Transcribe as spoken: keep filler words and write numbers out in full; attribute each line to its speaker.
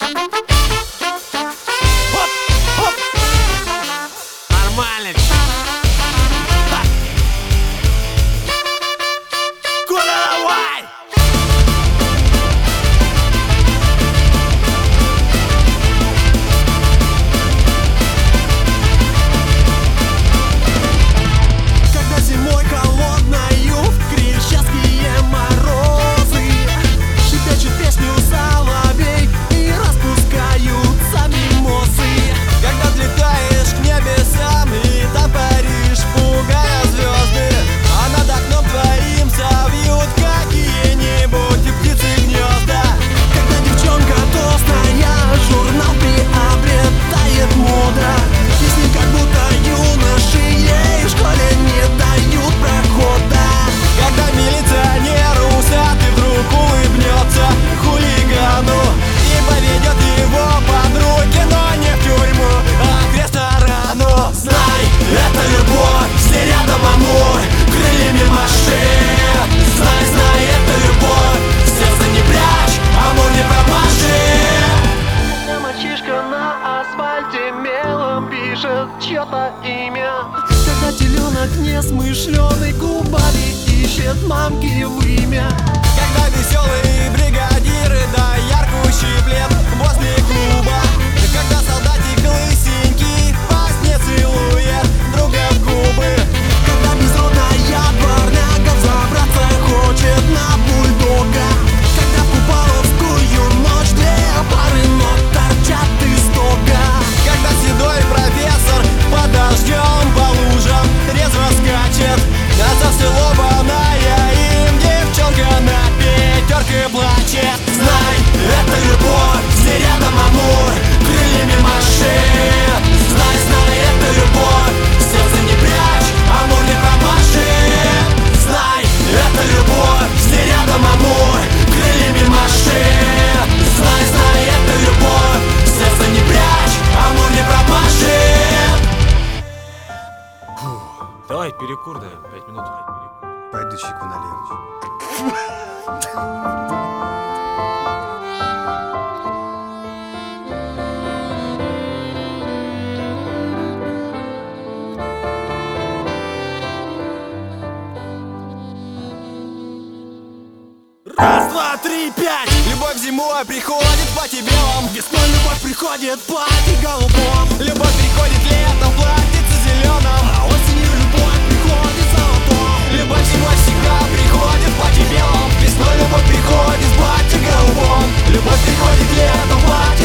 Speaker 1: Хоп, хоп. Нормально. Ха. Куда давай?
Speaker 2: Когда зимой холодною в крещенские морозы шепчет песню соловей и распускаются мимозы.
Speaker 3: Когда взлетаешь к небесам и там паришь, пугая звезды, а над окном твоим совьют какие-нибудь птицы гнезда.
Speaker 2: Когда девчонка толстая журнал приобретает мода, и с ним как будто юноши ей в школе не дают прохода.
Speaker 3: Когда милиционер усатый вдруг улыбнется хулигану и поведет его под руки, но не в тюрьму, а к ресторану.
Speaker 2: Знай, это любовь, с ней рядом амур, крыльями маши. Знай, знай, это любовь, сердце не прячь, амур не промажи. Когда мальчишка на асфальте мелом пишет чье-то имя, когда теленок несмышленый губами ищет мамки вымя.
Speaker 3: Когда веселые бригадиры да ярко щиплет возле клуба. Когда солдатик лысенький по сне целует друга в губы.
Speaker 2: Когда безродная дворняга забраться хочет на бульдога. Когда в купаловскую ночь две пары ног торчат из тога.
Speaker 3: Когда седой профессор под дождем по лужам резво скачет, а зацелованная им девчонка на пятерке плачет.
Speaker 2: Знай, это любовь, с ней рядом амур, крыльями маши. Знай, знай, это любовь, сердце не прячь, амур не промажи. Знай, это любовь, с ней рядом амур, крыльями маши. Знай, знай, это любовь, сердце не прячь, амур не промажи.
Speaker 1: Давай перекур, да, пять минут.
Speaker 4: Пойду чайку налью.
Speaker 1: Раз, два, три, пять.
Speaker 3: Любовь зимой приходит по тебе вам.
Speaker 2: Весной любовь приходит платье голубом.
Speaker 3: Любовь приходит летом, платьице зеленом.
Speaker 2: А осенью любовь приходит золотом.
Speaker 3: Любовь зимой всегда приходит по тебе вам. Весной любовь приходит в платье голубом. Любовь приходит летом, платье